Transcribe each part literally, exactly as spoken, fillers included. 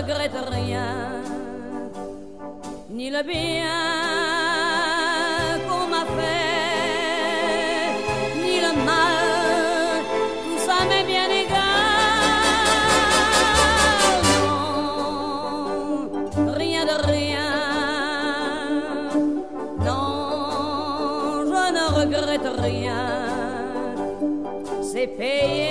regrette rien, ni le bien qu'on m'a fait, ni le mal, tout ça m'est bien égal. Non, rien de rien, non, je ne regrette rien, c'est payé.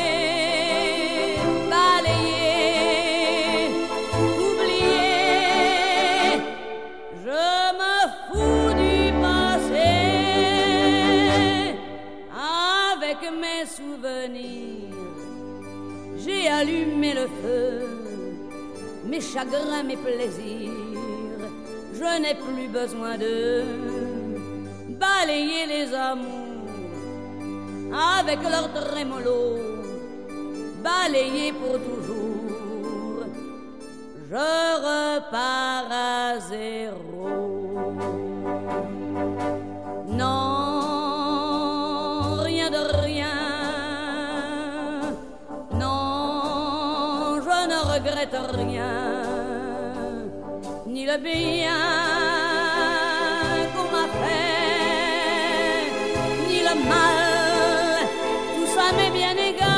Mes souvenirs, j'ai allumé le feu, mes chagrins, mes plaisirs, je n'ai plus besoin de balayer les amours avec leur trémolo, balayer pour toujours, je repars à zéro. Non, de rien, non, je ne regrette rien, ni le bien qu'on m'a fait, ni le mal, tout ça m'est bien égal.